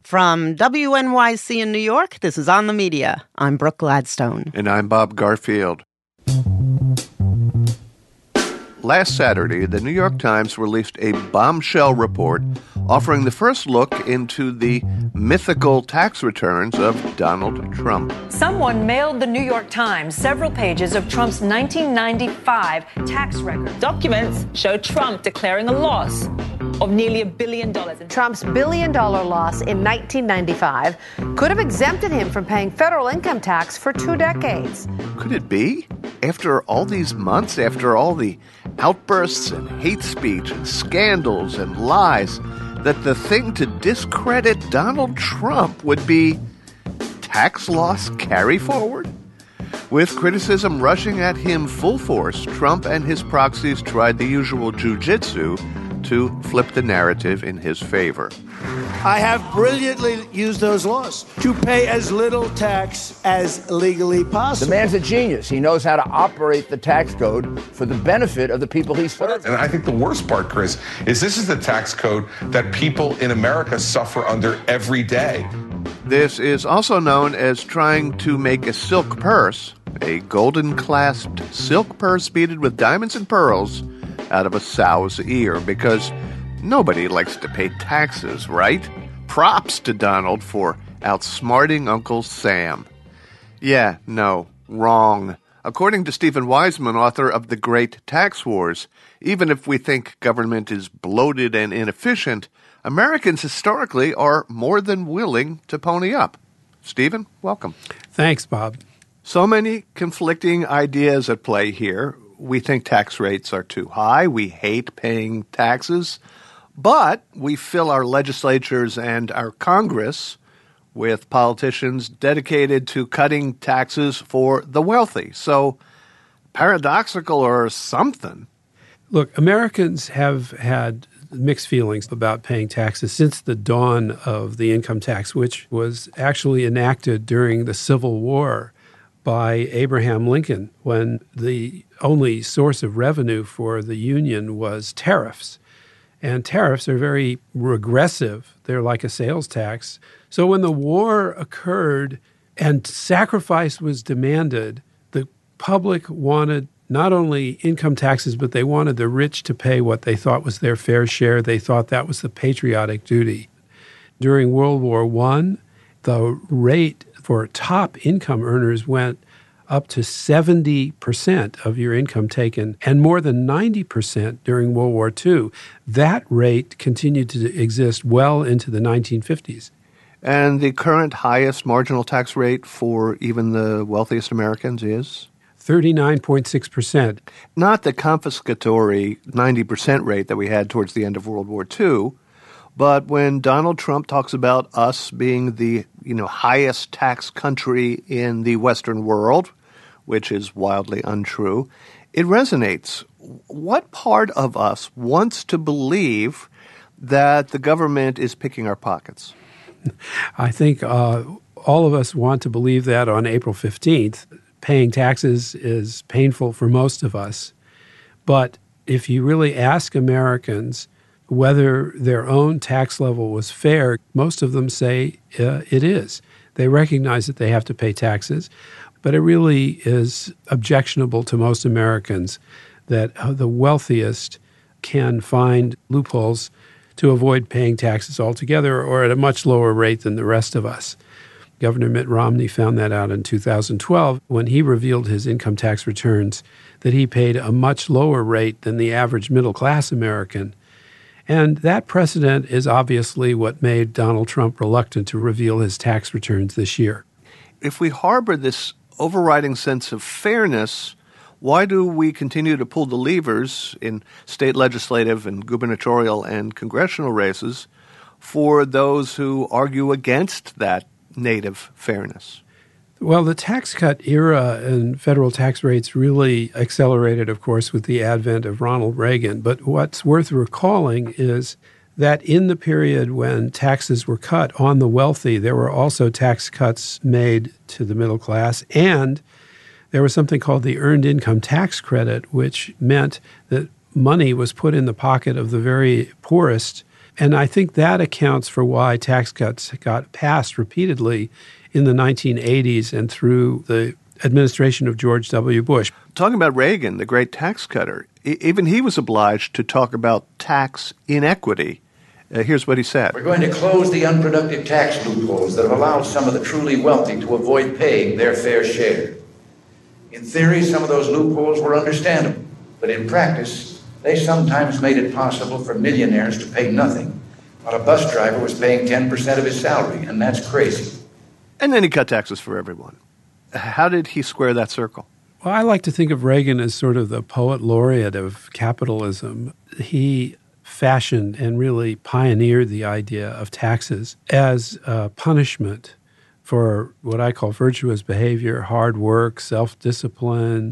From WNYC in New York, this is On the Media. I'm Brooke Gladstone. And I'm Bob Garfield. Last Saturday, the New York Times released a bombshell report offering the first look into the mythical tax returns of Donald Trump. Someone mailed the New York Times several pages of Trump's 1995 tax record. Documents show Trump declaring a loss of nearly $1 billion. Trump's billion-dollar loss in 1995 could have exempted him from paying federal income tax for 2 decades. Could it be? After all these months, after all the outbursts and hate speech and scandals and lies, that the thing to discredit Donald Trump would be tax loss carry forward? With criticism rushing at him full force, Trump and his proxies tried the usual jujitsu to flip the narrative in his favor. I have brilliantly used those laws to pay as little tax as legally possible. The man's a genius. He knows how to operate the tax code for the benefit of the people he serves. And I think the worst part, Chris, is this is the tax code that people in America suffer under every day. This is also known as trying to make a silk purse, a golden-clasped silk purse beaded with diamonds and pearls, out of a sow's ear, because nobody likes to pay taxes, right? Props to Donald for outsmarting Uncle Sam. Yeah, no, wrong. According to Stephen Weisman, author of The Great Tax Wars, even if we think government is bloated and inefficient, Americans historically are more than willing to pony up. Stephen, welcome. Thanks, Bob. So many conflicting ideas at play here. We think tax rates are too high. We hate paying taxes. But we fill our legislatures and our Congress with politicians dedicated to cutting taxes for the wealthy. So paradoxical or something. Look, Americans have had mixed feelings about paying taxes since the dawn of the income tax, which was actually enacted during the Civil War by Abraham Lincoln, when the only source of revenue for the Union was tariffs. And tariffs are very regressive. They're like a sales tax. So when the war occurred and sacrifice was demanded, the public wanted not only income taxes, but they wanted the rich to pay what they thought was their fair share. They thought that was the patriotic duty. During World War I, the rate for top income earners went up to 70% of your income taken, and more than 90% during World War II. That rate continued to exist well into the 1950s. And the current highest marginal tax rate for even the wealthiest Americans is? 39.6%. Not the confiscatory 90% rate that we had towards the end of World War II, but when Donald Trump talks about us being the highest tax country in the Western world, which is wildly untrue, it resonates. What part of us wants to believe that the government is picking our pockets? I think all of us want to believe that on April 15th. Paying taxes is painful for most of us. But if you really ask Americans whether their own tax level was fair, most of them say it is. They recognize that they have to pay taxes, but it really is objectionable to most Americans that the wealthiest can find loopholes to avoid paying taxes altogether or at a much lower rate than the rest of us. Governor Mitt Romney found that out in 2012 when he revealed his income tax returns, that he paid a much lower rate than the average middle-class American. And that precedent is obviously what made Donald Trump reluctant to reveal his tax returns this year. If we harbor this overriding sense of fairness, why do we continue to pull the levers in state legislative and gubernatorial and congressional races for those who argue against that native fairness? Well, the tax cut era and federal tax rates really accelerated, of course, with the advent of Ronald Reagan. But what's worth recalling is that in the period when taxes were cut on the wealthy, there were also tax cuts made to the middle class, and there was something called the Earned Income Tax Credit, which meant that money was put in the pocket of the very poorest And I think that accounts for why tax cuts got passed repeatedly in the 1980s and through the administration of George W. Bush. Talking about Reagan, the great tax cutter, even he was obliged to talk about tax inequity. Here's what he said. We're going to close the unproductive tax loopholes that have allowed some of the truly wealthy to avoid paying their fair share. In theory, some of those loopholes were understandable, but in practice, they sometimes made it possible for millionaires to pay nothing, while a bus driver was paying 10% of his salary, and that's crazy. And then he cut taxes for everyone. How did he square that circle? Well, I like to think of Reagan as sort of the poet laureate of capitalism. He fashioned and really pioneered the idea of taxes as a punishment for what I call virtuous behavior, hard work, self-discipline,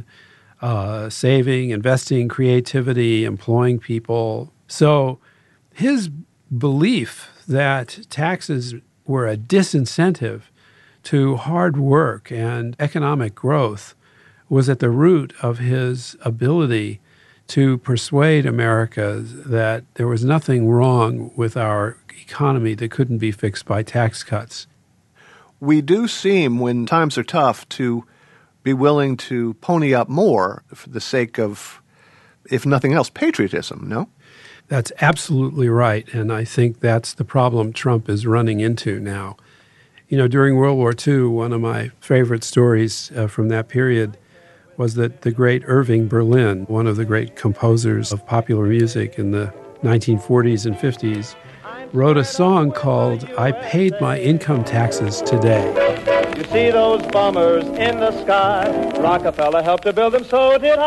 saving, investing, creativity, employing people. So his belief that taxes were a disincentive to hard work and economic growth was at the root of his ability to persuade America that there was nothing wrong with our economy that couldn't be fixed by tax cuts. We do seem, when times are tough, to be willing to pony up more for the sake of, if nothing else, patriotism, no? That's absolutely right, and I think that's the problem Trump is running into now. You know, during World War II, one of my favorite stories from that period was that the great Irving Berlin, one of the great composers of popular music in the 1940s and 50s, wrote a song called I Paid My Income Taxes Today. You see those bombers in the sky, Rockefeller helped to build them, so did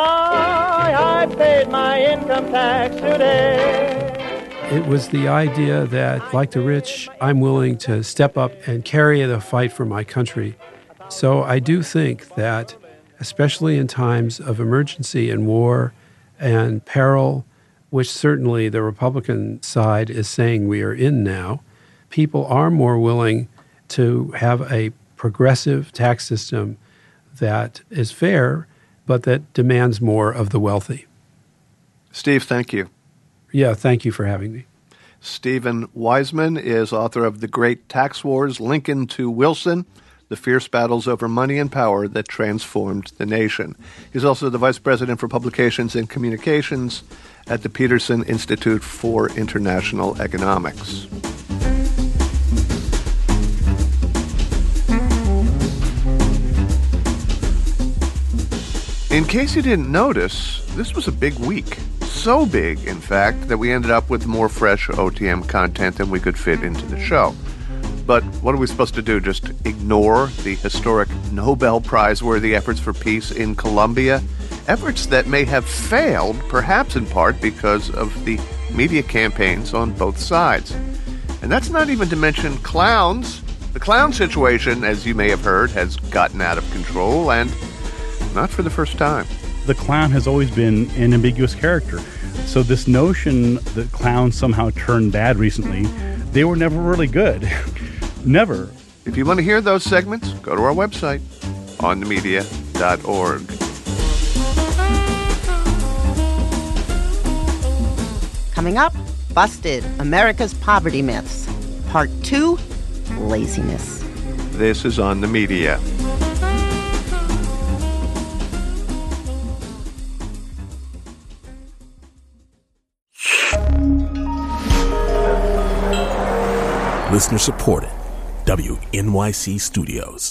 I paid my income tax today. It was the idea that, like the rich, I'm willing to step up and carry the fight for my country. So I do think that, especially in times of emergency and war and peril, which certainly the Republican side is saying we are in now, people are more willing to have a progressive tax system that is fair, but that demands more of the wealthy. Steve, thank you. Yeah, thank you for having me. Stephen Wiseman is author of The Great Tax Wars, Lincoln to Wilson, The Fierce Battles Over Money and Power That Transformed the Nation. He's also the Vice President for Publications and Communications at the Peterson Institute for International Economics. In case you didn't notice, this was a big week. So big, in fact, that we ended up with more fresh OTM content than we could fit into the show. But what are we supposed to do? Just ignore the historic Nobel Prize-worthy efforts for peace in Colombia? Efforts that may have failed, perhaps in part because of the media campaigns on both sides. And that's not even to mention clowns. The clown situation, as you may have heard, has gotten out of control, and not for the first time. The clown has always been an ambiguous character. So this notion that clowns somehow turned bad recently, they were never really good. Never. If you want to hear those segments, go to our website, onthemedia.org. Coming up, Busted, America's Poverty Myths. Part 2, Laziness. This is On the Media. Listener supported. WNYC Studios.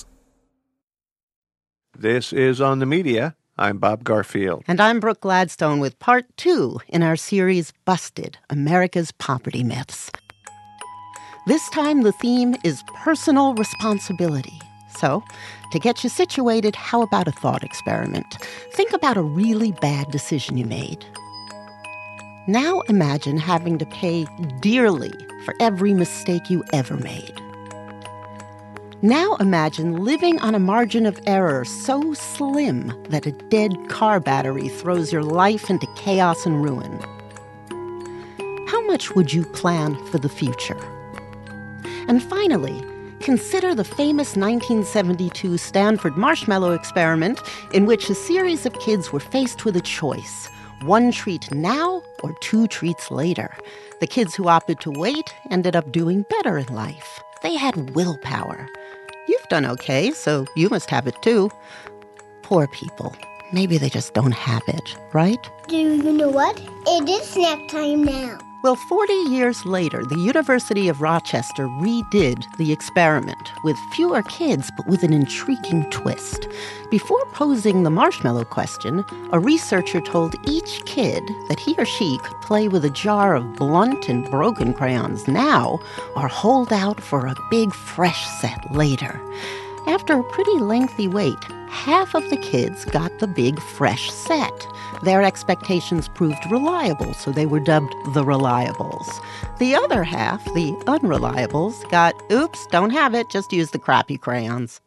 This is On the Media. I'm Bob Garfield. And I'm Brooke Gladstone with Part 2 in our series Busted, America's Poverty Myths. This time the theme is personal responsibility. So, to get you situated, how about a thought experiment? Think about a really bad decision you made. Now imagine having to pay dearly for every mistake you ever made. Now imagine living on a margin of error so slim that a dead car battery throws your life into chaos and ruin. How much would you plan for the future? And finally, consider the famous 1972 Stanford marshmallow experiment in which a series of kids were faced with a choice: 1 treat now or 2 treats later. The kids who opted to wait ended up doing better in life. They had willpower. You've done okay, so you must have it too. Poor people. Maybe they just don't have it, right? Do you know what? It is snack time now. Well, 40 years later, the University of Rochester redid the experiment with fewer kids, but with an intriguing twist. Before posing the marshmallow question, a researcher told each kid that he or she could play with a jar of blunt and broken crayons now, or hold out for a big fresh set later. After a pretty lengthy wait, half of the kids got the big fresh set. Their expectations proved reliable, so they were dubbed the Reliables. The other half, the Unreliables, got, oops, don't have it, just use the crappy crayons.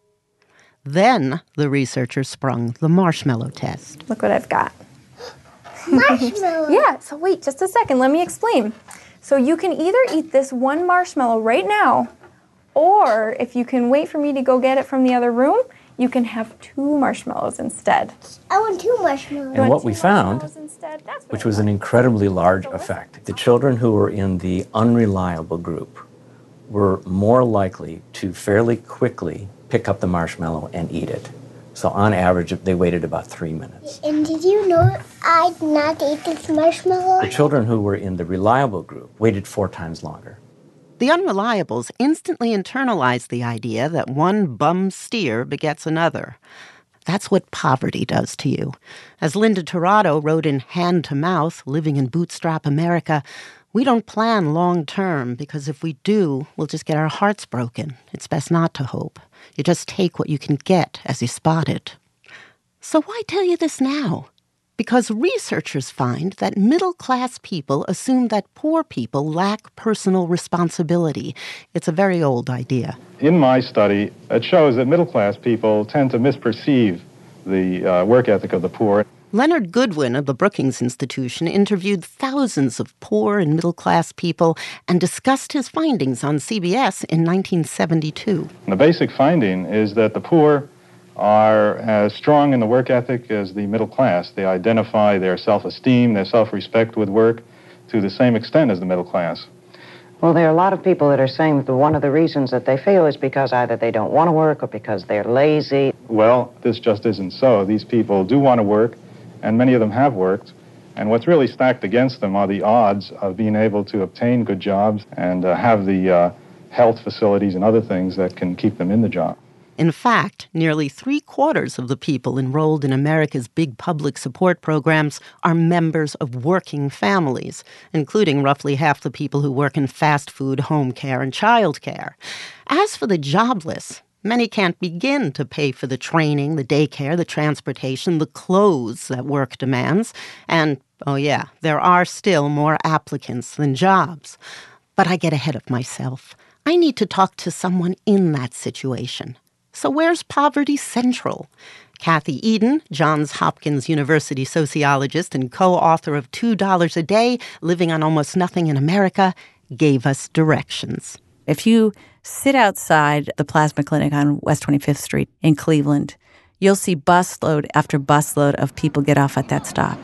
Then the researchers sprung the marshmallow test. Look what I've got. Marshmallow. Yeah, so wait just a second, let me explain. So you can either eat this one marshmallow right now, or if you can wait for me to go get it from the other room, you can have 2 marshmallows instead. I want 2 marshmallows. And what we found, which was an incredibly large effect, the children who were in the unreliable group were more likely to fairly quickly pick up the marshmallow and eat it. So on average, they waited about 3 minutes. And did you know I'd not eat this marshmallow? The children who were in the reliable group waited 4 times longer. The Unreliables instantly internalized the idea that one bum steer begets another. That's what poverty does to you. As Linda Tirado wrote in Hand to Mouth, Living in Bootstrap America, we don't plan long term because if we do, we'll just get our hearts broken. It's best not to hope. You just take what you can get as you spot it. So why tell you this now? Because researchers find that middle-class people assume that poor people lack personal responsibility. It's a very old idea. In my study, it shows that middle-class people tend to misperceive the work ethic of the poor. Leonard Goodwin of the Brookings Institution interviewed thousands of poor and middle-class people and discussed his findings on CBS in 1972. The basic finding is that the poor are as strong in the work ethic as the middle class. They identify their self-esteem, their self-respect with work to the same extent as the middle class. Well, there are a lot of people that are saying that one of the reasons that they fail is because either they don't want to work or because they're lazy. Well, this just isn't so. These people do want to work, and many of them have worked. And what's really stacked against them are the odds of being able to obtain good jobs and have the health facilities and other things that can keep them in the job. In fact, nearly 3/4 of the people enrolled in America's big public support programs are members of working families, including roughly half the people who work in fast food, home care, and child care. As for the jobless, many can't begin to pay for the training, the daycare, the transportation, the clothes that work demands. And, oh yeah, there are still more applicants than jobs. But I get ahead of myself. I need to talk to someone in that situation. So where's Poverty Central? Kathy Eden, Johns Hopkins University sociologist and co-author of $2 a Day, Living on Almost Nothing in America, gave us directions. If you sit outside the plasma clinic on West 25th Street in Cleveland, you'll see busload after busload of people get off at that stop.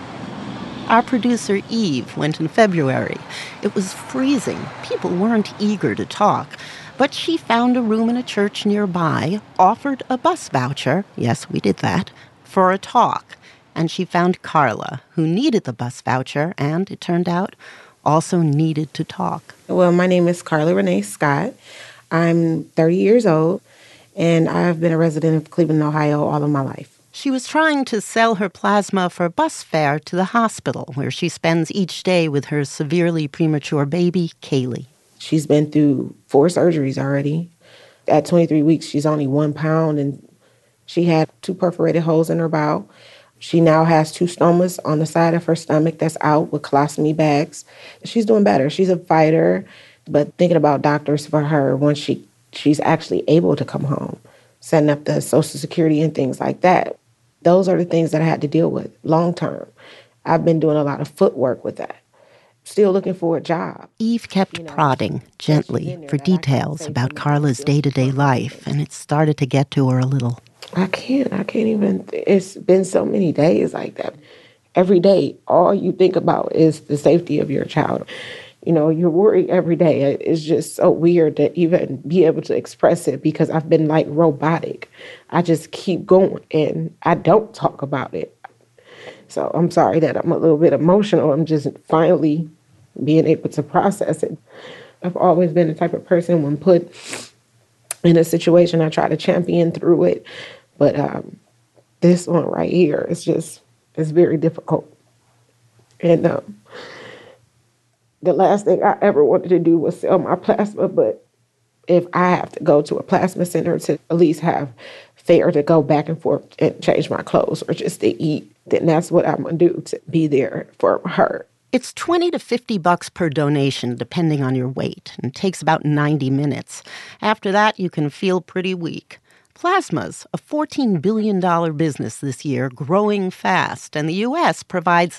Our producer, Eve, went in February. It was freezing. People weren't eager to talk. But she found a room in a church nearby, offered a bus voucher, yes, we did that, for a talk. And she found Carla, who needed the bus voucher and, it turned out, also needed to talk. Well, my name is Carla Renee Scott. I'm 30 years old, and I've been a resident of Cleveland, Ohio all of my life. She was trying to sell her plasma for bus fare to the hospital, where she spends each day with her severely premature baby, Kaylee. She's been through 4 surgeries already. At 23 weeks, she's only 1 pound, and she had 2 perforated holes in her bowel. She now has 2 stomas on the side of her stomach that's out with colostomy bags. She's doing better. She's a fighter, but thinking about doctors for her once she's actually able to come home, setting up the Social Security and things like that. Those are the things that I had to deal with long term. I've been doing a lot of footwork with that. Still looking for a job. Eve kept prodding gently for details about Carla's day-to-day life, and it started to get to her a little. I can't even. It's been so many days like that. Every day, all you think about is the safety of your child. You know, you're worried every day. It's just so weird to even be able to express it because I've been like robotic. I just keep going and I don't talk about it. So I'm sorry that I'm a little bit emotional. I'm just finally being able to process it. I've always been the type of person when put in a situation, I try to champion through it. But this one right here, it's very difficult. And the last thing I ever wanted to do was sell my plasma, but if I have to go to a plasma center to at least have fare to go back and forth and change my clothes or just to eat, then that's what I'm going to do to be there for her. It's $20 to $50 per donation, depending on your weight, and takes about 90 minutes. After that, you can feel pretty weak. Plasma's a $14 billion business this year, growing fast, and the U.S. provides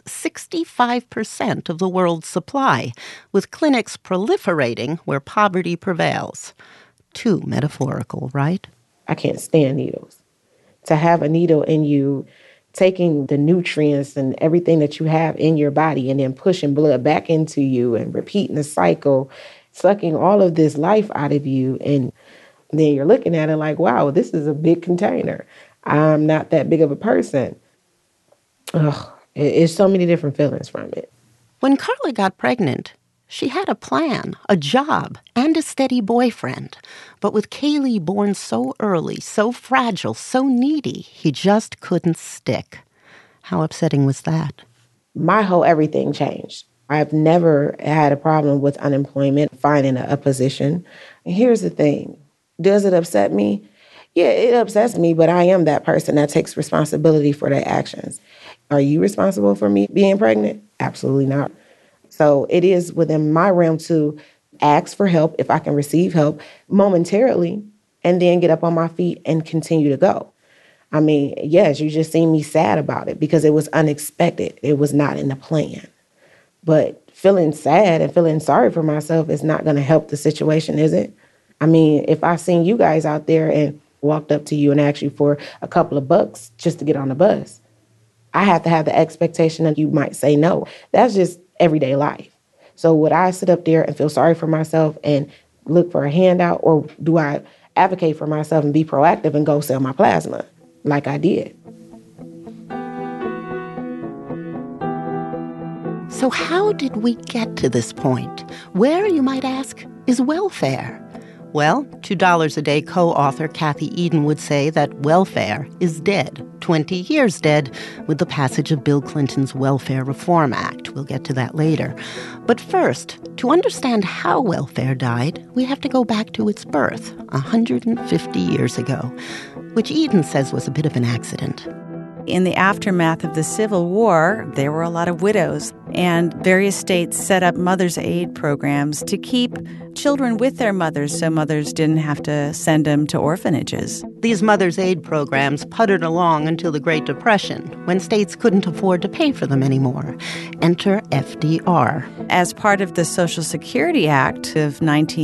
65% of the world's supply, with clinics proliferating where poverty prevails. Too metaphorical, right? I can't stand needles. To have a needle in you, taking the nutrients and everything that you have in your body and then pushing blood back into you and repeating the cycle, sucking all of this life out of you, and then you're looking at it like, wow, this is a big container. I'm not that big of a person. Ugh, it's so many different feelings from it. When Carla got pregnant, she had a plan, a job, and a steady boyfriend. But with Kaylee born so early, so fragile, so needy, he just couldn't stick. How upsetting was that? My whole everything changed. I've never had a problem with unemployment, finding a position. And here's the thing. Does it upset me? Yeah, it upsets me, but I am that person that takes responsibility for their actions. Are you responsible for me being pregnant? Absolutely not. So it is within my realm to ask for help if I can receive help momentarily and then get up on my feet and continue to go. I mean, yes, you just seen me sad about it because it was unexpected. It was not in the plan. But feeling sad and feeling sorry for myself is not going to help the situation, is it? I mean, if I seen you guys out there and walked up to you and asked you for a couple of bucks just to get on the bus, I have to have the expectation that you might say no. That's just everyday life. So would I sit up there and feel sorry for myself and look for a handout, or do I advocate for myself and be proactive and go sell my plasma like I did? So how did we get to this point? Where, you might ask, is welfare? Well, $2 a day co-author Kathy Eden would say that welfare is dead, 20 years dead, with the passage of Bill Clinton's Welfare Reform Act. We'll get to that later. But first, to understand how welfare died, we have to go back to its birth, 150 years ago, which Eden says was a bit of an accident. In the aftermath of the Civil War, there were a lot of widows, and various states set up mothers' aid programs to keep children with their mothers so mothers didn't have to send them to orphanages. These mothers' aid programs puttered along until the Great Depression, when states couldn't afford to pay for them anymore. Enter FDR. As part of the Social Security Act of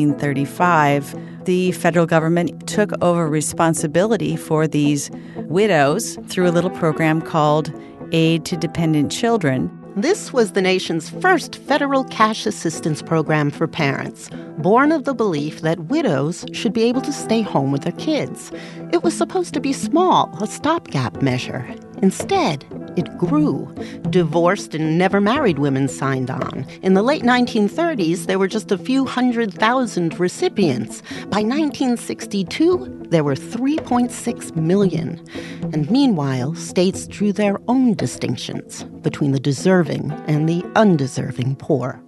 1935, the federal government took over responsibility for these widows through a little program called Aid to Dependent Children. This was the nation's first federal cash assistance program for parents, born of the belief that widows should be able to stay home with their kids. It was supposed to be small, a stopgap measure. Instead, it grew. Divorced and never married women signed on. In the late 1930s, there were just a few 100,000 recipients. By 1962, there were 3.6 million. And meanwhile, states drew their own distinctions between the deserving and the undeserving poor.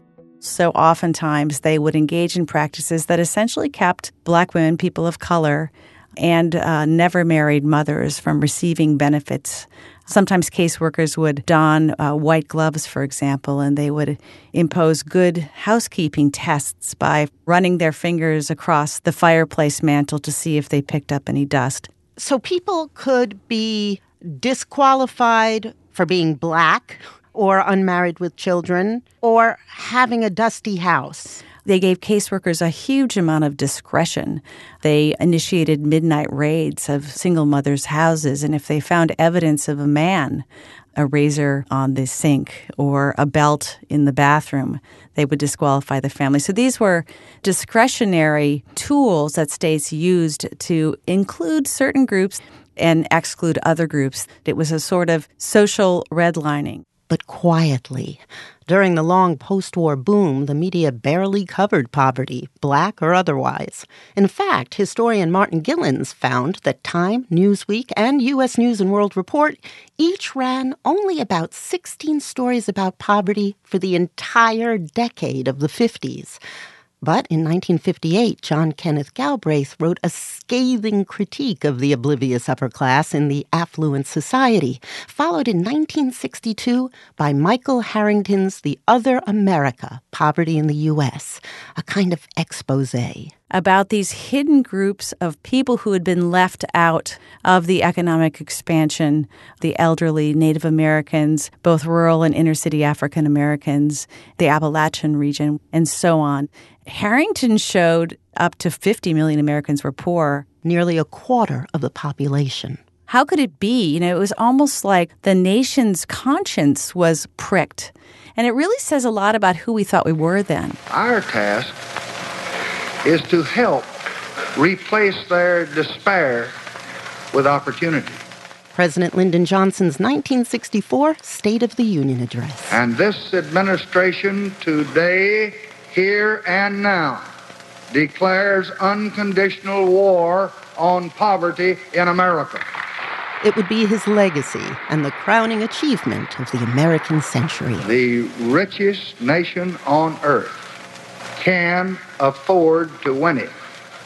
So oftentimes they would engage in practices that essentially kept Black women, people of color, and never married mothers from receiving benefits. Sometimes caseworkers would don white gloves, for example, and they would impose good housekeeping tests by running their fingers across the fireplace mantle to see if they picked up any dust. So people could be disqualified for being Black or unmarried with children or having a dusty house. They gave caseworkers a huge amount of discretion. They initiated midnight raids of single mothers' houses, and if they found evidence of a man, a razor on the sink or a belt in the bathroom, they would disqualify the family. So these were discretionary tools that states used to include certain groups and exclude other groups. It was a sort of social redlining. But quietly. During the long post-war boom, the media barely covered poverty, black or otherwise. In fact, historian Martin Gilens found that Time, Newsweek, and U.S. News & World Report each ran only about 16 stories about poverty for the entire decade of the 50s. But in 1958, John Kenneth Galbraith wrote a scathing critique of the oblivious upper class in The Affluent Society, followed in 1962 by Michael Harrington's The Other America, Poverty in the U.S., a kind of exposé about these hidden groups of people who had been left out of the economic expansion, the elderly, Native Americans, both rural and inner-city African Americans, the Appalachian region, and so on. Harrington showed up to 50 million Americans were poor. Nearly a quarter of the population. How could it be? You know, it was almost like the nation's conscience was pricked. And it really says a lot about who we thought we were then. Our task is to help replace their despair with opportunity. President Lyndon Johnson's 1964 State of the Union Address. And this administration today, here and now, declares unconditional war on poverty in America. It would be his legacy and the crowning achievement of the American century. The richest nation on earth can afford to win it.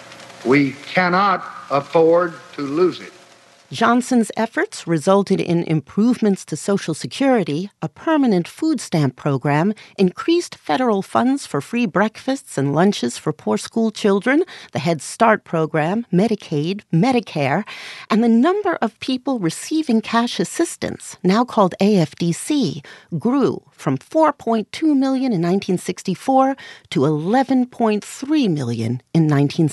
We cannot afford to lose it. Johnson's efforts resulted in improvements to Social Security, a permanent food stamp program, increased federal funds for free breakfasts and lunches for poor school children, the Head Start program, Medicaid, Medicare, and the number of people receiving cash assistance, now called AFDC, grew from 4.2 million in 1964 to 11.3 million in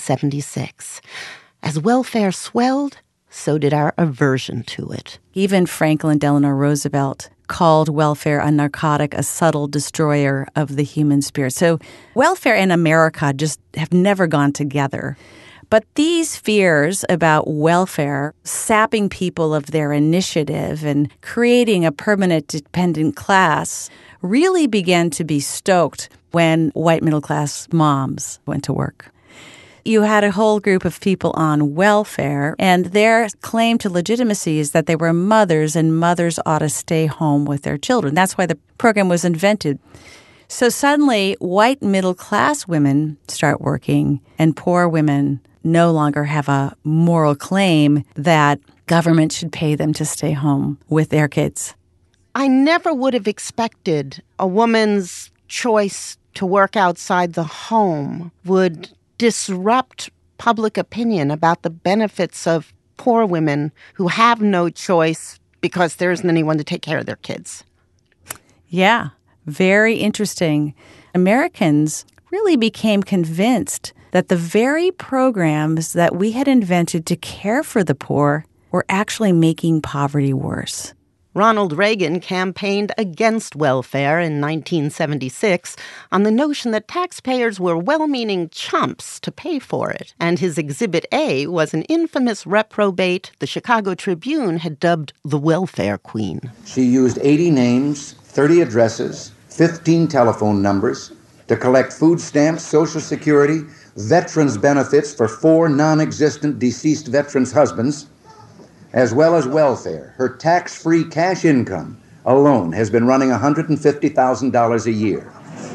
1976. As welfare swelled, so did our aversion to it. Even Franklin Delano Roosevelt called welfare a narcotic, a subtle destroyer of the human spirit. So welfare and America just have never gone together. But these fears about welfare, sapping people of their initiative and creating a permanent dependent class, really began to be stoked when white middle-class moms went to work. You had a whole group of people on welfare, and their claim to legitimacy is that they were mothers, and mothers ought to stay home with their children. That's why the program was invented. So suddenly, white middle-class women start working, and poor women no longer have a moral claim that government should pay them to stay home with their kids. I never would have expected a woman's choice to work outside the home would disrupt public opinion about the benefits of poor women who have no choice because there isn't anyone to take care of their kids. Yeah, very interesting. Americans really became convinced that the very programs that we had invented to care for the poor were actually making poverty worse. Ronald Reagan campaigned against welfare in 1976 on the notion that taxpayers were well-meaning chumps to pay for it, and his Exhibit A was an infamous reprobate the Chicago Tribune had dubbed the Welfare Queen. She used 80 names, 30 addresses, 15 telephone numbers to collect food stamps, Social Security, veterans' benefits for 4 non-existent deceased veterans' husbands, as well as welfare. Her tax-free cash income alone has been running $150,000 a year.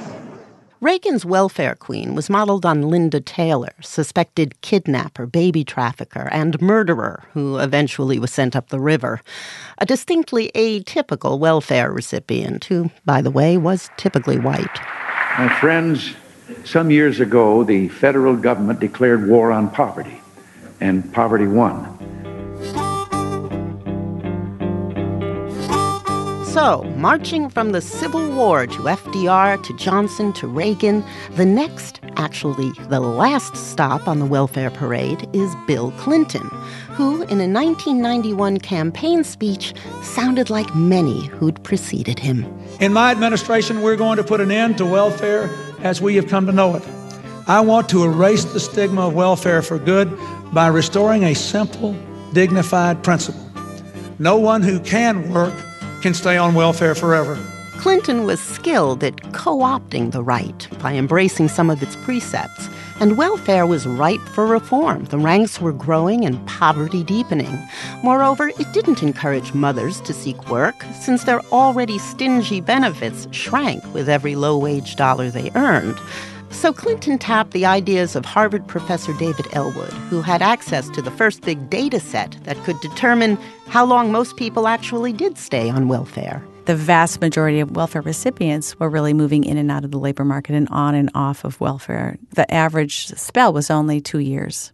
Reagan's welfare queen was modeled on Linda Taylor, suspected kidnapper, baby trafficker, and murderer who eventually was sent up the river. A distinctly atypical welfare recipient who, by the way, was typically white. My friends, some years ago, the federal government declared war on poverty, and poverty won. So, marching from the Civil War to FDR to Johnson to Reagan, the next, actually the last stop on the welfare parade is Bill Clinton, who, in a 1991 campaign speech, sounded like many who'd preceded him. In my administration, we're going to put an end to welfare as we have come to know it. I want to erase the stigma of welfare for good by restoring a simple, dignified principle. No one who can work can stay on welfare forever. Clinton was skilled at co-opting the right by embracing some of its precepts, and welfare was ripe for reform. The ranks were growing and poverty deepening. Moreover, it didn't encourage mothers to seek work, since their already stingy benefits shrank with every low-wage dollar they earned. So Clinton tapped the ideas of Harvard professor David Ellwood, who had access to the first big data set that could determine how long most people actually did stay on welfare. The vast majority of welfare recipients were really moving in and out of the labor market and on and off of welfare. The average spell was only 2 years.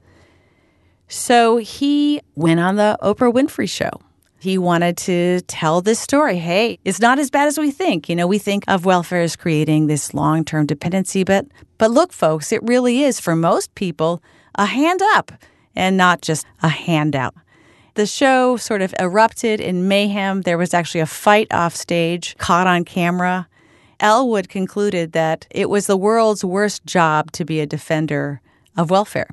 So he went on the Oprah Winfrey Show. He wanted to tell this story. Hey, it's not as bad as we think. You know, we think of welfare as creating this long-term dependency, but look, folks, it really is, for most people, a hand up and not just a handout. The show sort of erupted in mayhem. There was actually a fight off stage, caught on camera. Ellwood concluded that it was the world's worst job to be a defender of welfare.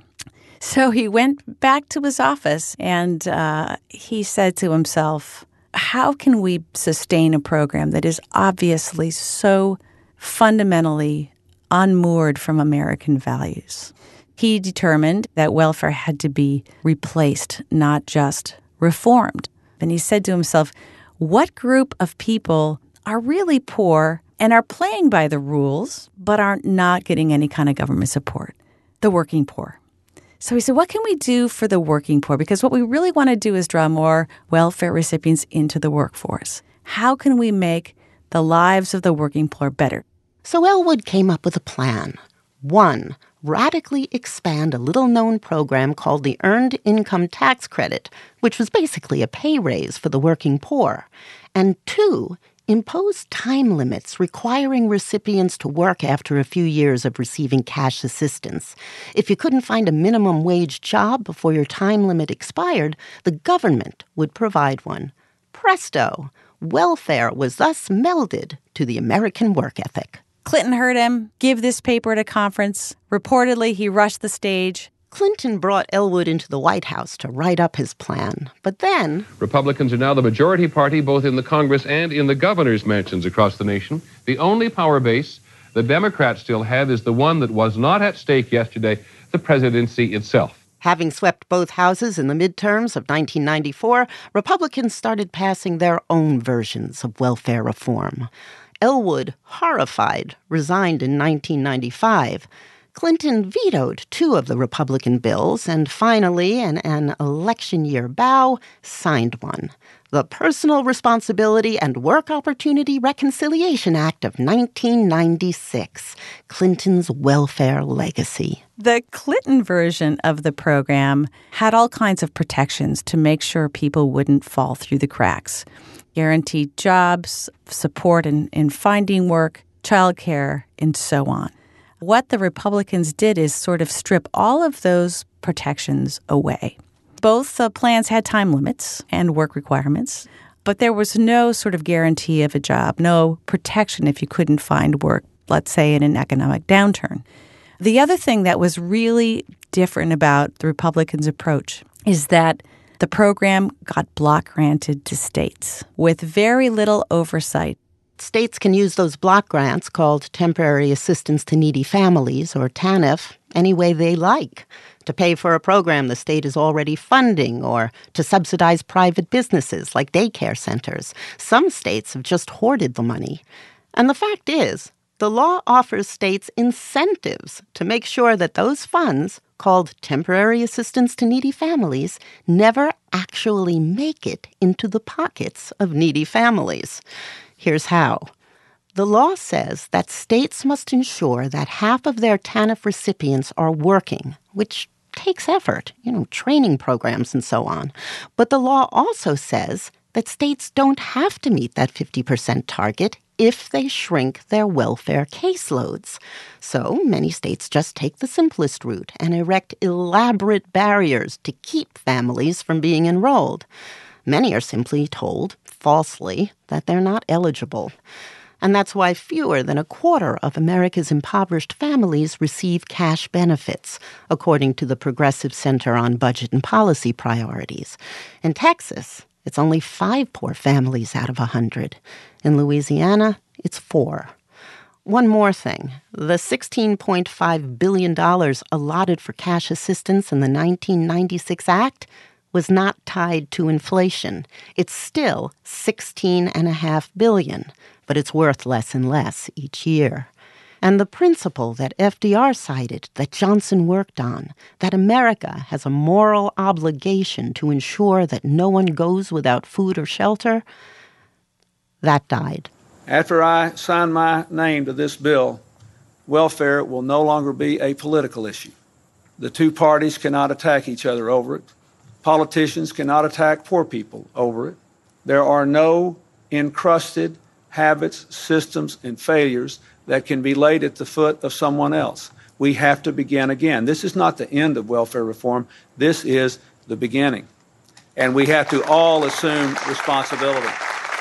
So he went back to his office and he said to himself, how can we sustain a program that is obviously so fundamentally unmoored from American values? He determined that welfare had to be replaced, not just reformed. And he said to himself, what group of people are really poor and are playing by the rules but are not getting any kind of government support? The working poor. So he said, what can we do for the working poor? Because what we really want to do is draw more welfare recipients into the workforce. How can we make the lives of the working poor better? So Ellwood came up with a plan. 1, radically expand a little-known program called the Earned Income Tax Credit, which was basically a pay raise for the working poor. And 2, impose time limits requiring recipients to work after a few years of receiving cash assistance. If you couldn't find a minimum wage job before your time limit expired, the government would provide one. Presto! Welfare was thus melded to the American work ethic. Clinton heard him give this paper at a conference. Reportedly, he rushed the stage. Clinton brought Ellwood into the White House to write up his plan. But then Republicans are now the majority party both in the Congress and in the governor's mansions across the nation. The only power base the Democrats still have is the one that was not at stake yesterday, the presidency itself. Having swept both houses in the midterms of 1994, Republicans started passing their own versions of welfare reform. Ellwood, horrified, resigned in 1995. Clinton vetoed 2 of the Republican bills and finally, in an election year bow, signed one. The Personal Responsibility and Work Opportunity Reconciliation Act of 1996, Clinton's welfare legacy. The Clinton version of the program had all kinds of protections to make sure people wouldn't fall through the cracks. Guaranteed jobs, support in finding work, childcare, and so on. What the Republicans did is sort of strip all of those protections away. Both plans had time limits and work requirements, but there was no sort of guarantee of a job, no protection if you couldn't find work, let's say in an economic downturn. The other thing that was really different about the Republicans' approach is that the program got block granted to states with very little oversight. States can use those block grants, called Temporary Assistance to Needy Families, or TANF, any way they like, to pay for a program the state is already funding or to subsidize private businesses like daycare centers. Some states have just hoarded the money. And the fact is, the law offers states incentives to make sure that those funds, called Temporary Assistance to Needy Families, never actually make it into the pockets of needy families. Here's how. The law says that states must ensure that half of their TANF recipients are working, which takes effort, training programs and so on. But the law also says that states don't have to meet that 50% target if they shrink their welfare caseloads. So many states just take the simplest route and erect elaborate barriers to keep families from being enrolled. Many are simply told, falsely, that they're not eligible. And that's why fewer than a quarter of America's impoverished families receive cash benefits, according to the Progressive Center on Budget and Policy Priorities. In Texas, it's only 5 poor families out of 100. In Louisiana, it's 4. One more thing. The $16.5 billion allotted for cash assistance in the 1996 Act was not tied to inflation. It's still $16.5 billion, but it's worth less and less each year. And the principle that FDR cited, that Johnson worked on, that America has a moral obligation to ensure that no one goes without food or shelter, that died. After I sign my name to this bill, welfare will no longer be a political issue. The two parties cannot attack each other over it. Politicians cannot attack poor people over it. There are no encrusted habits, systems, and failures that can be laid at the foot of someone else. We have to begin again. This is not the end of welfare reform. This is the beginning. And we have to all assume responsibility.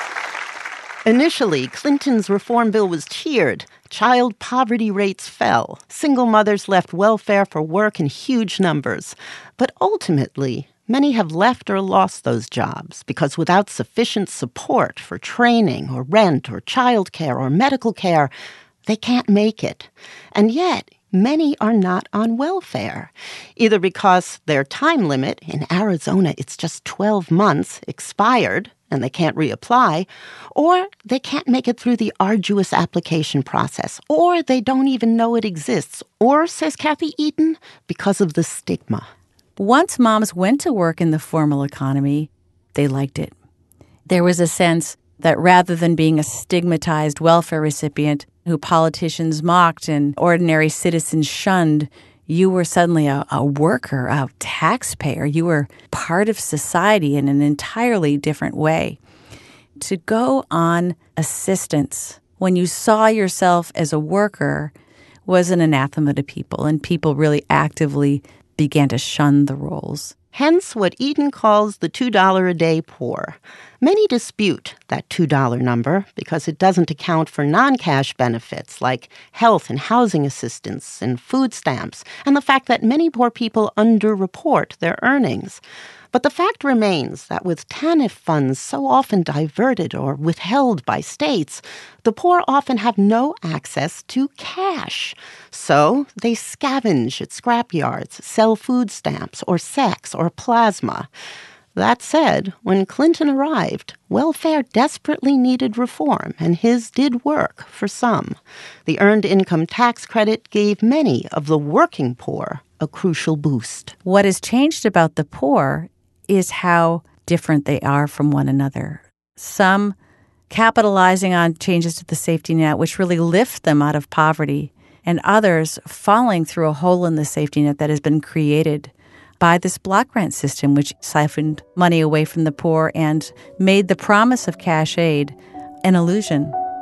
Initially, Clinton's reform bill was cheered. Child poverty rates fell. Single mothers left welfare for work in huge numbers. But ultimately, many have left or lost those jobs because without sufficient support for training or rent or child care or medical care, they can't make it. And yet, many are not on welfare, either because their time limit, in Arizona it's just 12 months, expired, and they can't reapply, or they can't make it through the arduous application process, or they don't even know it exists, or, says Kathy Eaton, because of the stigma. Once moms went to work in the formal economy, they liked it. There was a sense that rather than being a stigmatized welfare recipient who politicians mocked and ordinary citizens shunned, you were suddenly a worker, a taxpayer. You were part of society in an entirely different way. To go on assistance when you saw yourself as a worker was an anathema to people, and people really actively began to shun the roles. Hence what Eden calls the $2 a day poor. Many dispute that $2 number because it doesn't account for non-cash benefits like health and housing assistance and food stamps, and the fact that many poor people underreport their earnings. But the fact remains that with TANF funds so often diverted or withheld by states, the poor often have no access to cash. So they scavenge at scrapyards, sell food stamps or sex or plasma. That said, when Clinton arrived, welfare desperately needed reform, and his did work for some. The Earned Income Tax Credit gave many of the working poor a crucial boost. What has changed about the poor is how different they are from one another. Some capitalizing on changes to the safety net, which really lift them out of poverty, and others falling through a hole in the safety net that has been created by this block grant system, which siphoned money away from the poor and made the promise of cash aid an illusion.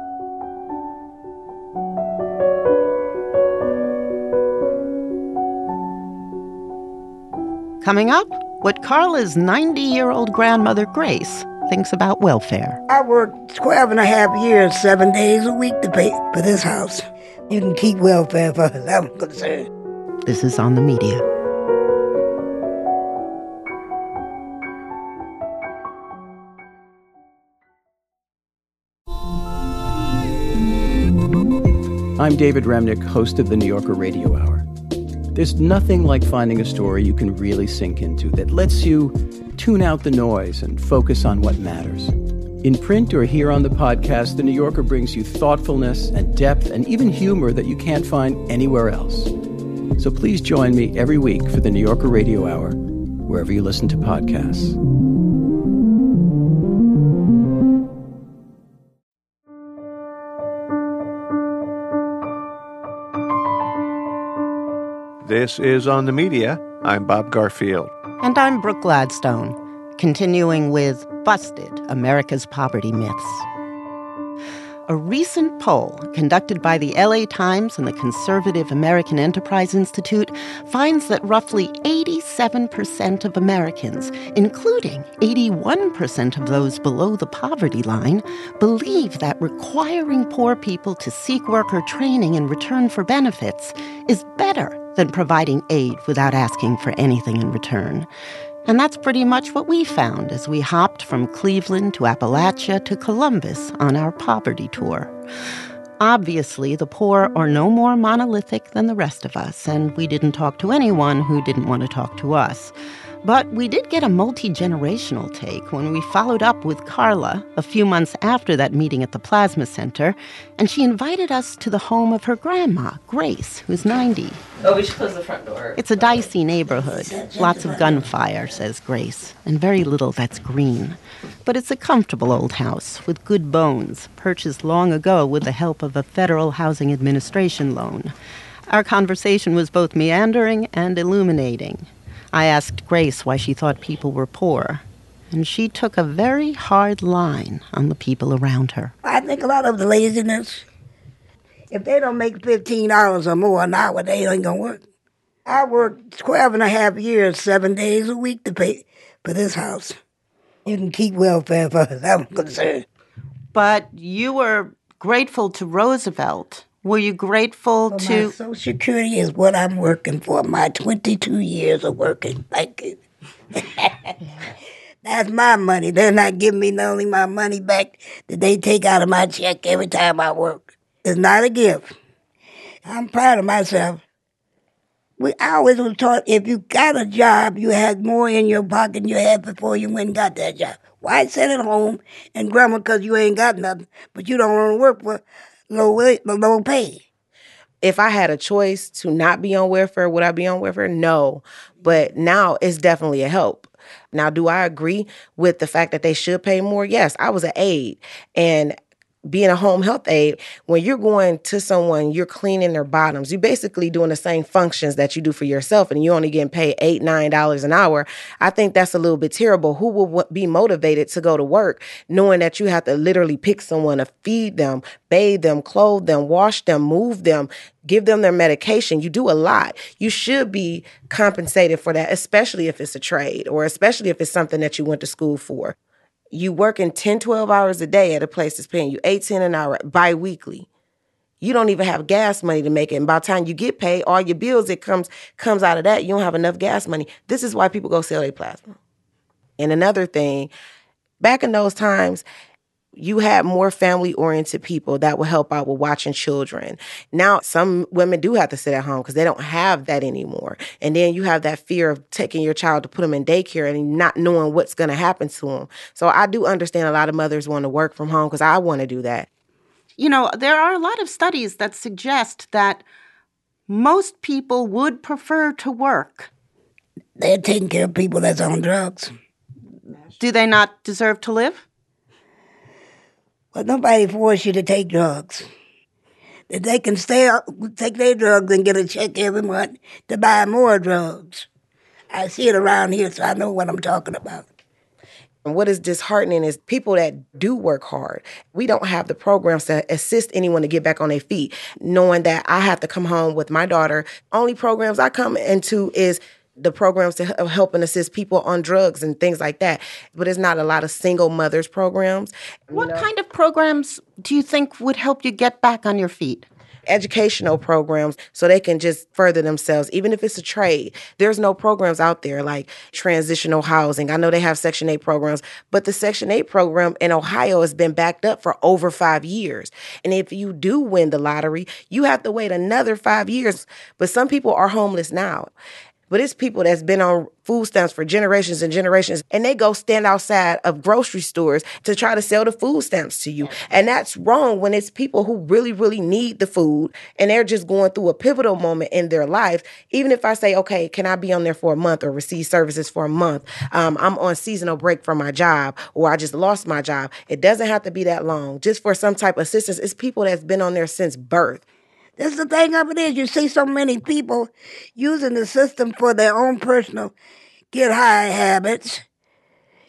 Coming up, what Carla's 90-year-old grandmother, Grace, thinks about welfare. I worked 12 and a half years, 7 days a week to pay for this house. You can keep welfare for as I'm concerned. This is On the Media. I'm David Remnick, host of the New Yorker Radio Hour. There's nothing like finding a story you can really sink into that lets you tune out the noise and focus on what matters. In print or here on the podcast, The New Yorker brings you thoughtfulness and depth and even humor that you can't find anywhere else. So please join me every week for the New Yorker Radio Hour, wherever you listen to podcasts. This is On the Media. I'm Bob Garfield. And I'm Brooke Gladstone. continuing with Busted, America's Poverty Myths. A recent poll conducted by the LA Times and the Conservative American Enterprise Institute finds that roughly 87% of Americans, including 81% of those below the poverty line, believe that requiring poor people to seek work or training in return for benefits is better than providing aid without asking for anything in return. And that's pretty much what we found as we hopped from Cleveland to Appalachia to Columbus on our poverty tour. Obviously, the poor are no more monolithic than the rest of us, and we didn't talk to anyone who didn't want to talk to us. But we did get a multi-generational take when we followed up with Carla a few months after that meeting at the Plasma Center, and she invited us to the home of her grandma, Grace, who's 90. Oh, we should close the front door. It's a dicey neighborhood. Lots of gunfire, says Grace, and very little that's green. But it's a comfortable old house with good bones, purchased long ago with the help of a Federal Housing Administration loan. Our conversation was both meandering and illuminating. I asked Grace why she thought people were poor, and she took a very hard line on the people around her. I think a lot of the laziness, if they don't make $15 or more an hour, they ain't going to work. I worked 12 and a half years, 7 days a week to pay for this house. You can keep welfare for us, I'm concerned. But you were grateful to Roosevelt. Were you grateful to... My Social Security is what I'm working for, my 22 years of working. Thank you. That's my money. They're not giving me not only my money back that they take out of my check every time I work. It's not a gift. I'm proud of myself. I always was taught if you got a job, you had more in your pocket than you had before you went and got that job. Why sit at home and grumble because you ain't got nothing, but you don't want to work for low pay? If I had a choice to not be on welfare, would I be on welfare? No. But now it's definitely a help. Now, do I agree with the fact that they should pay more? Yes, I was an aide. And being a home health aide, when you're going to someone, you're cleaning their bottoms. You're basically doing the same functions that you do for yourself, and you're only getting paid $8, $9 an hour. I think that's a little bit terrible. Who will be motivated to go to work knowing that you have to literally pick someone to feed them, bathe them, clothe them, wash them, move them, give them their medication? You do a lot. You should be compensated for that, especially if it's a trade or especially if it's something that you went to school for. You working 10, 12 hours a day at a place that's paying you $18 an hour bi-weekly. You don't even have gas money to make it. And by the time you get paid, all your bills that comes out of that, you don't have enough gas money. This is why people go sell their plasma. And another thing, back in those times, you had more family-oriented people that would help out with watching children. Now, some women do have to sit at home because they don't have that anymore. And then you have that fear of taking your child to put them in daycare and not knowing what's going to happen to them. So I do understand a lot of mothers want to work from home because I want to do that. You know, there are a lot of studies that suggest that most people would prefer to work. They're taking care of people that's on drugs. Do they not deserve to live? But nobody forced you to take drugs. That they can take their drugs and get a check every month to buy more drugs. I see it around here, so I know what I'm talking about. And what is disheartening is people that do work hard. We don't have the programs to assist anyone to get back on their feet, knowing that I have to come home with my daughter. Only programs I come into is the programs to help and assist people on drugs and things like that. But it's not a lot of single mothers programs. What kind of programs do you think would help you get back on your feet? Educational programs so they can just further themselves, even if it's a trade. There's no programs out there like transitional housing. I know they have Section 8 programs, but the Section 8 program in Ohio has been backed up for over 5 years. And if you do win the lottery, you have to wait another 5 years. But some people are homeless now. But it's people that's been on food stamps for generations and generations, and they go stand outside of grocery stores to try to sell the food stamps to you. And that's wrong when it's people who really, really need the food, and they're just going through a pivotal moment in their life. Even if I say, okay, can I be on there for a month or receive services for a month? I'm on seasonal break from my job, or I just lost my job. It doesn't have to be that long. Just for some type of assistance, it's people that's been on there since birth. This is the thing of it is, you see so many people using the system for their own personal get-high habits,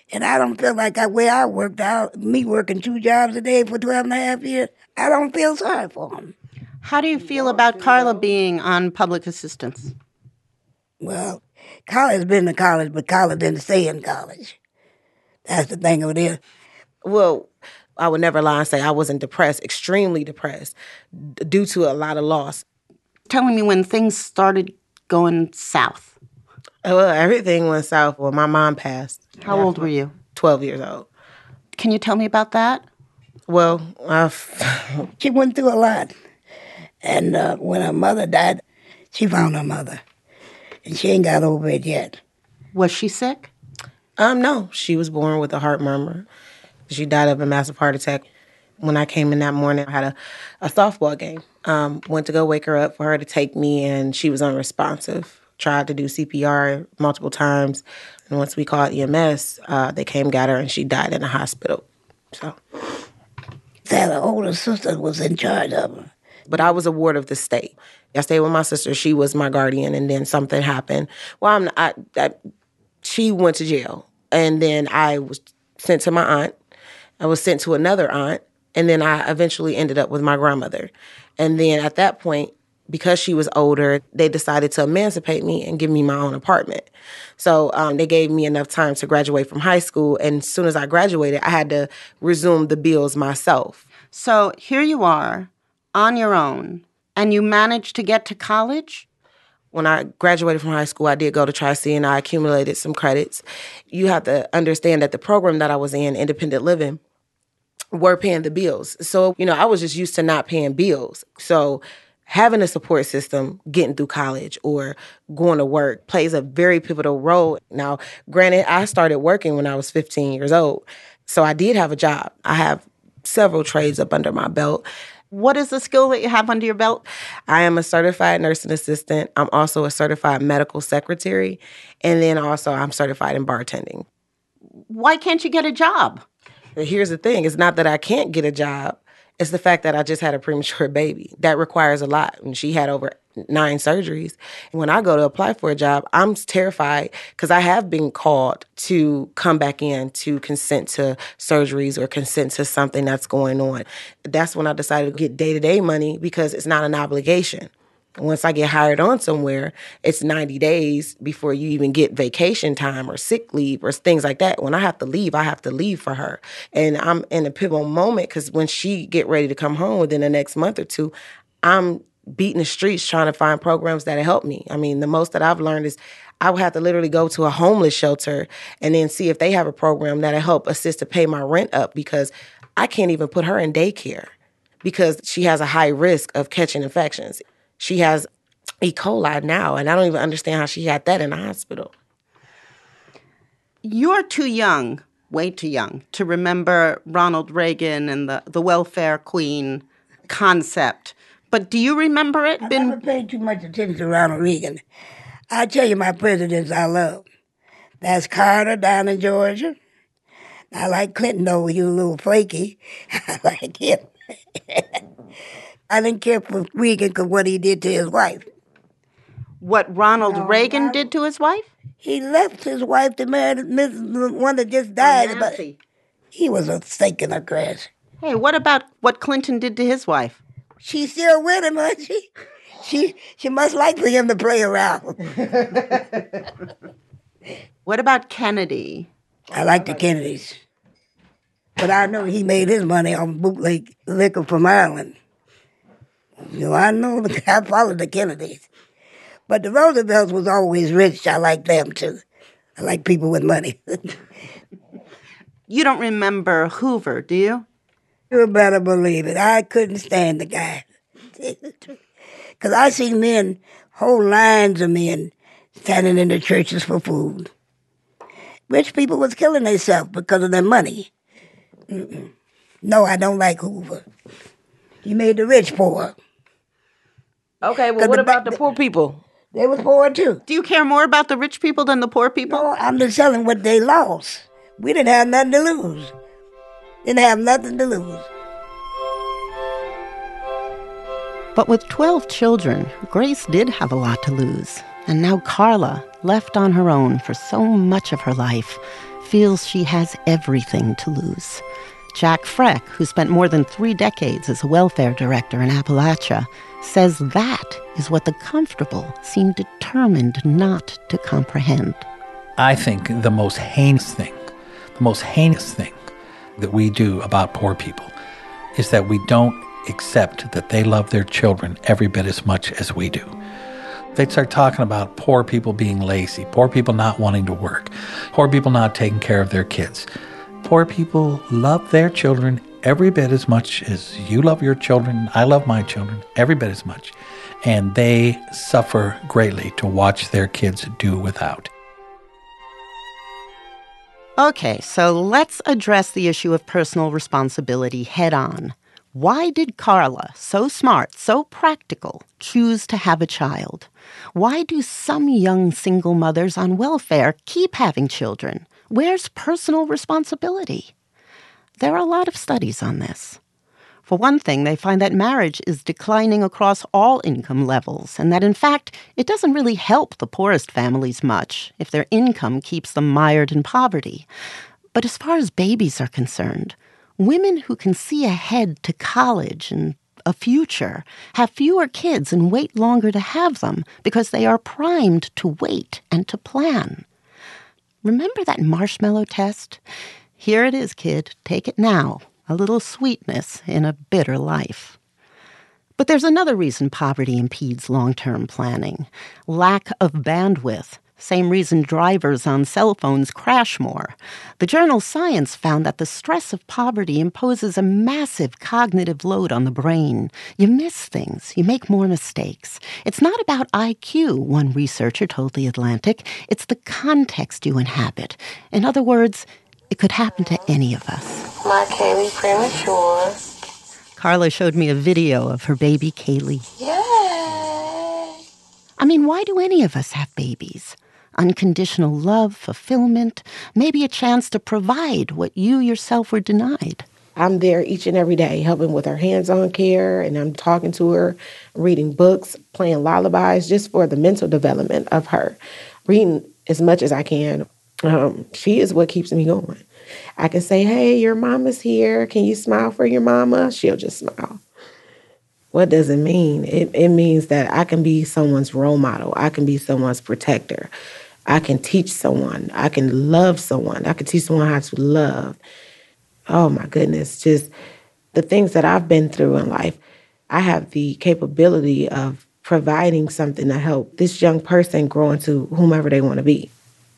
And I don't feel like where I worked out, me working 2 jobs a day for 12 and a half years, I don't feel sorry for them. How do you feel about Carla being on public assistance? Well, Carla's been to college, but Carla didn't stay in college. That's the thing of it is. Well, I would never lie and say I wasn't depressed, extremely depressed, due to a lot of loss. Telling me when things started going south. Well, everything went south when my mom passed. How old were you? 12 years old. Can you tell me about that? Well, she went through a lot. And when her mother died, she found her mother. And she ain't got over it yet. Was she sick? No. She was born with a heart murmur. She died of a massive heart attack. When I came in that morning, I had a softball game. Went to go wake her up for her to take me, and she was unresponsive. Tried to do CPR multiple times. And once we called EMS, they came, got her, and she died in the hospital. So, that her older sister was in charge of her. But I was a ward of the state. I stayed with my sister. She was my guardian, and then something happened. Well, she went to jail, and then I was sent to my aunt. I was sent to another aunt, and then I eventually ended up with my grandmother. And then at that point, because she was older, they decided to emancipate me and give me my own apartment. So they gave me enough time to graduate from high school, and as soon as I graduated, I had to resume the bills myself. So here you are, on your own, and you managed to get to college? When I graduated from high school, I did go to Tri-C, and I accumulated some credits. You have to understand that the program that I was in, independent living, were paying the bills. So, I was just used to not paying bills. So having a support system, getting through college or going to work plays a very pivotal role. Now, granted, I started working when I was 15 years old. So I did have a job. I have several trades up under my belt. What is the skill that you have under your belt? I am a certified nursing assistant. I'm also a certified medical secretary. And then also I'm certified in bartending. Why can't you get a job? Here's the thing. It's not that I can't get a job. It's the fact that I just had a premature baby. That requires a lot. And she had over 9 surgeries. And when I go to apply for a job, I'm terrified because I have been called to come back in to consent to surgeries or consent to something that's going on. That's when I decided to get day-to-day money because it's not an obligation. Once I get hired on somewhere, it's 90 days before you even get vacation time or sick leave or things like that. When I have to leave for her. And I'm in a pivotal moment because when she get ready to come home within the next month or two, I'm beating the streets trying to find programs that'll help me. I mean, the most that I've learned is I would have to literally go to a homeless shelter and then see if they have a program that'll help assist to pay my rent up because I can't even put her in daycare because she has a high risk of catching infections. She has E. coli now, and I don't even understand how she had that in the hospital. You're too young, way too young, to remember Ronald Reagan and the welfare queen concept. But do you remember it? I never paid too much attention to Ronald Reagan. I tell you my presidents I love. That's Carter down in Georgia. I like Clinton, though. He was a little flaky. I like him. I didn't care for Reagan because what he did to his wife. What Ronald Reagan did to his wife? He left his wife to marry the one that just died. But he was a stake in the grass. Hey, what about what Clinton did to his wife? She's still with him, isn't she? She must like for him to play around. What about Kennedy? I like the Kennedys. But I know he made his money on bootleg liquor from Ireland. I know, I followed the Kennedys. But the Roosevelts was always rich. I like them, too. I like people with money. You don't remember Hoover, do you? You better believe it. I couldn't stand the guy. Because I see men, whole lines of men, standing in the churches for food. Rich people was killing themselves because of their money. No, I don't like Hoover. He made the rich poor. Okay, well, what about the poor people? They was poor, too. Do you care more about the rich people than the poor people? No, I'm just telling what they lost. We didn't have nothing to lose. Didn't have nothing to lose. But with 12 children, Grace did have a lot to lose. And now Carla left on her own for so much of her life, feels she has everything to lose. Jack Freck, who spent more than 3 decades as a welfare director in Appalachia, says that is what the comfortable seem determined not to comprehend. I think the most heinous thing that we do about poor people is that we don't accept that they love their children every bit as much as we do. They start talking about poor people being lazy, poor people not wanting to work, poor people not taking care of their kids. Poor people love their children every bit as much as you love your children. I love my children every bit as much. And they suffer greatly to watch their kids do without. Okay, so let's address the issue of personal responsibility head on. Why did Carla, so smart, so practical, choose to have a child? Why do some young single mothers on welfare keep having children? Where's personal responsibility? There are a lot of studies on this. For one thing, they find that marriage is declining across all income levels, and that, in fact, it doesn't really help the poorest families much if their income keeps them mired in poverty. But as far as babies are concerned, women who can see ahead to college and a future have fewer kids and wait longer to have them because they are primed to wait and to plan. Remember that marshmallow test? Here it is, kid. Take it now. A little sweetness in a bitter life. But there's another reason poverty impedes long-term planning. Lack of bandwidth. Same reason drivers on cell phones crash more. The journal Science found that the stress of poverty imposes a massive cognitive load on the brain. You miss things. You make more mistakes. It's not about IQ, one researcher told The Atlantic. It's the context you inhabit. In other words, it could happen to any of us. My Kaylee premature. Carla showed me a video of her baby Kaylee. Yay! I mean, why do any of us have babies? Unconditional love, fulfillment, maybe a chance to provide what you yourself were denied. I'm there each and every day helping with her hands-on care, and I'm talking to her, reading books, playing lullabies, just for the mental development of her. Reading as much as I can. She is what keeps me going. I can say, hey, your mama's here. Can you smile for your mama? She'll just smile. What does it mean? It means that I can be someone's role model. I can be someone's protector. I can teach someone. I can love someone. I can teach someone how to love. Oh, my goodness. Just the things that I've been through in life. I have the capability of providing something to help this young person grow into whomever they want to be.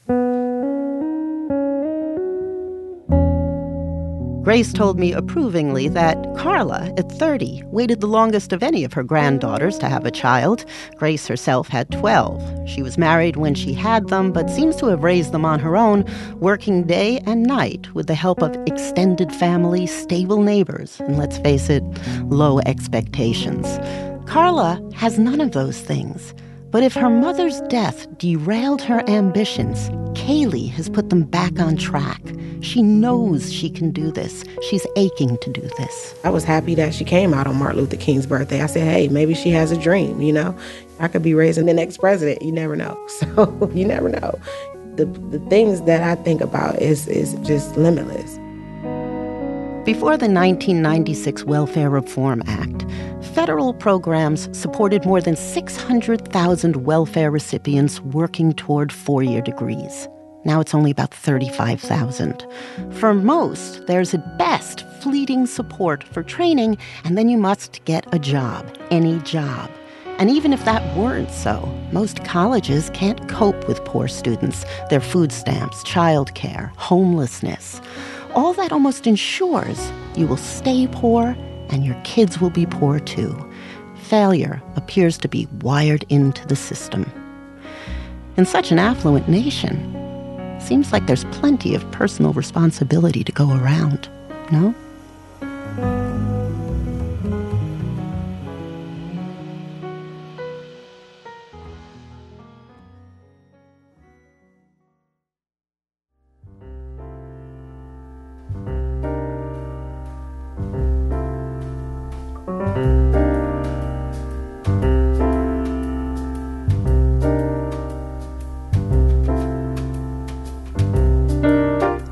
Grace told me approvingly that Carla, at 30, waited the longest of any of her granddaughters to have a child. Grace herself had 12. She was married when she had them, but seems to have raised them on her own, working day and night with the help of extended family, stable neighbors, and let's face it, low expectations. Carla has none of those things. But if her mother's death derailed her ambitions, Kaylee has put them back on track. She knows she can do this. She's aching to do this. I was happy that she came out on Martin Luther King's birthday. I said, hey, maybe she has a dream, you know? I could be raising the next president. You never know. So you never know. The things that I think about is just limitless. Before the 1996 Welfare Reform Act, federal programs supported more than 600,000 welfare recipients working toward 4-year degrees. Now it's only about 35,000. For most, there's at best fleeting support for training, and then you must get a job, any job. And even if that weren't so, most colleges can't cope with poor students, their food stamps, childcare, homelessness. All that almost ensures you will stay poor and your kids will be poor too. Failure appears to be wired into the system. In such an affluent nation, seems like there's plenty of personal responsibility to go around, no?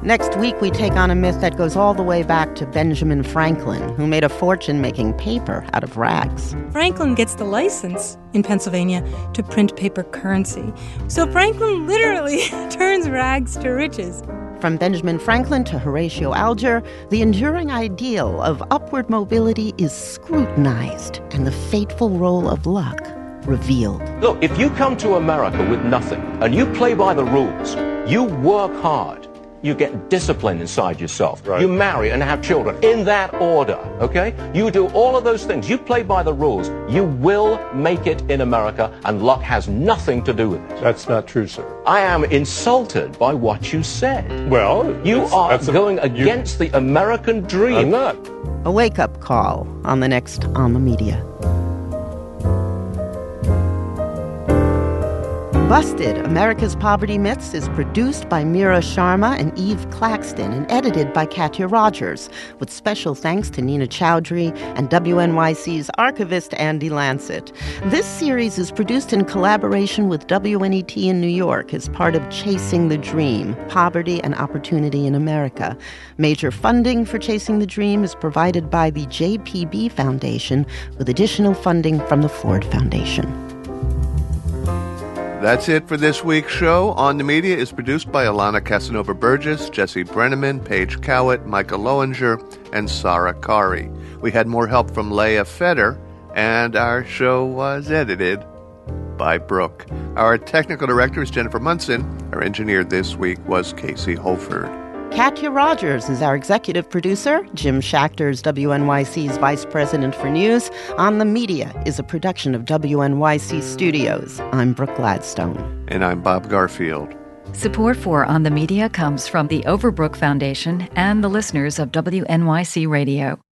Next week, we take on a myth that goes all the way back to Benjamin Franklin, who made a fortune making paper out of rags. Franklin gets the license in Pennsylvania to print paper currency. So Franklin literally turns rags to riches. From Benjamin Franklin to Horatio Alger, the enduring ideal of upward mobility is scrutinized and the fateful role of luck revealed. Look, if you come to America with nothing and you play by the rules, you work hard, you get discipline inside yourself, you marry and have children, in that order, okay? You do all of those things, you play by the rules, you will make it in America, and luck has nothing to do with it. That's not true, sir. I am insulted by what you said. Well, you are going against the American dream. I'm not. A wake-up call on the next On the Media. Busted, America's Poverty Myths is produced by Meera Sharma and Eve Claxton and edited by Katya Rogers, with special thanks to Nina Chowdhury and WNYC's archivist Andy Lancet. This series is produced in collaboration with WNET in New York as part of Chasing the Dream, Poverty and Opportunity in America. Major funding for Chasing the Dream is provided by the JPB Foundation, with additional funding from the Ford Foundation. That's it for this week's show. On the Media is produced by Alana Casanova-Burgess, Jesse Brenneman, Paige Cowett, Micah Lowinger, and Sarah Kari. We had more help from Leah Feder, and our show was edited by Brooke. Our technical director is Jennifer Munson. Our engineer this week was Casey Holford. Katya Rogers is our executive producer. Jim Schachter is WNYC's vice president for news. On the Media is a production of WNYC Studios. I'm Brooke Gladstone. And I'm Bob Garfield. Support for On the Media comes from the Overbrook Foundation and the listeners of WNYC Radio.